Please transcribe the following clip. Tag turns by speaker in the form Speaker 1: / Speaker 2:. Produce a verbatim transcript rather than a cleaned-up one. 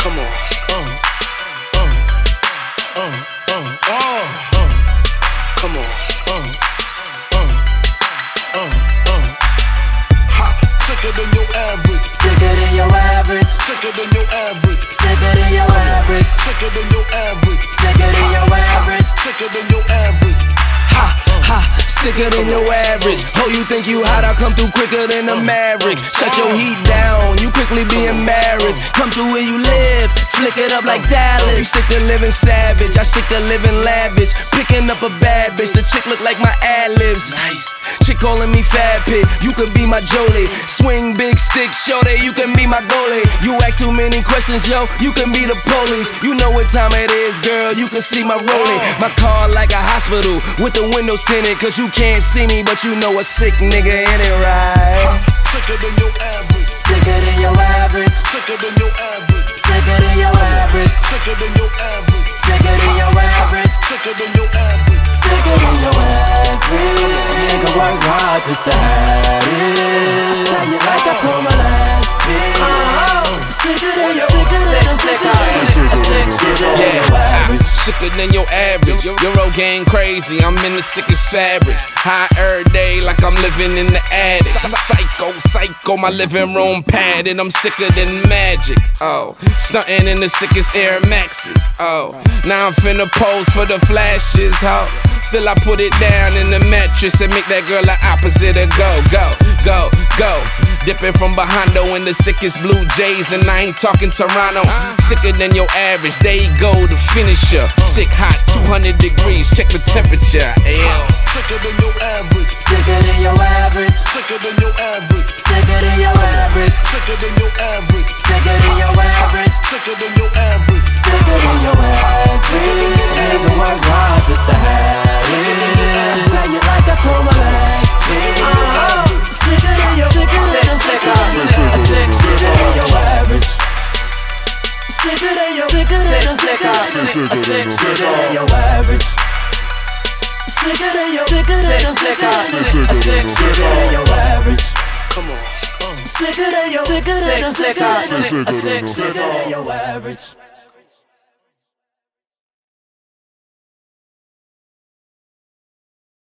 Speaker 1: Come on. Uh, uh, uh, uh, uh, uh. Come on. Uh, uh, uh, uh. Ha! Sicker than your average.
Speaker 2: Sicker than your average.
Speaker 1: Sicker than your average.
Speaker 2: Sicker than your average.
Speaker 1: Sicker than your average.
Speaker 2: Sicker than your average.
Speaker 1: Sicker than your average.
Speaker 3: Ha, ha, sicker than your average. Oh, you think you hot, I come through quicker than a Maverick. Shut your heat down, you quickly be embarrassed. Come through where you live, flick it up like Dallas. You stick to living savage, I stick to living lavish. Picking up a bad bitch, the chick look like my ad-libs. Nice. Chick calling me Fat Pig, you could be my Jolie. Swing big stick, shorty, you can be my goalie. You ask too many questions, yo, you can be the police. You know what time it is, girl, you can see my rolling. My car like a hospital, with the windows tinted. Cause you can't see me, but you know a sick nigga in it, right?
Speaker 1: Sicker than your average.
Speaker 2: Sicker than your average.
Speaker 1: Sicker than your average.
Speaker 2: Sicker than your average.
Speaker 1: Sicker than your average.
Speaker 2: Sicker than your average.
Speaker 1: Sicker than your average.
Speaker 2: Sicker than your average. Nigga work hard just to have it. I tell you like I told my last bitch. Sicker than your average.
Speaker 4: Sicker than your average. Euro gang crazy, I'm in the sickest fabrics. High every day like I'm living in the attic. Psycho, psycho, my living room padded. I'm sicker than magic. Oh, stunting in the sickest Air Maxes. Oh, now I'm finna pose for the flashes. Ho, still I put it down in the mattress and make that girl the opposite of go, go, go, go. Dipping from behind though in the sickest Blue Jays, and I ain't talking Toronto. Sicker than your average, there you go, the finisher. Sick hot, two hundred degrees, check the temperature. Yeah.
Speaker 1: Sicker than your average.
Speaker 2: Sicker than your average.
Speaker 1: Sicker than your average.
Speaker 2: Sicker than your average.
Speaker 1: Sicker than your average.
Speaker 2: Sicker than your average.
Speaker 1: Sicker than your average.
Speaker 2: Sicker than your average. Nigga work hard just to have it. Tell you like I told my last bitch. Sicker than your sicker than your sicker than your average. Sicker than your sicker than your sicker than your average. Sicker than your sicker than your sicker than your average.
Speaker 1: Come on.
Speaker 2: Sicker than your sicker than your sicker than your average.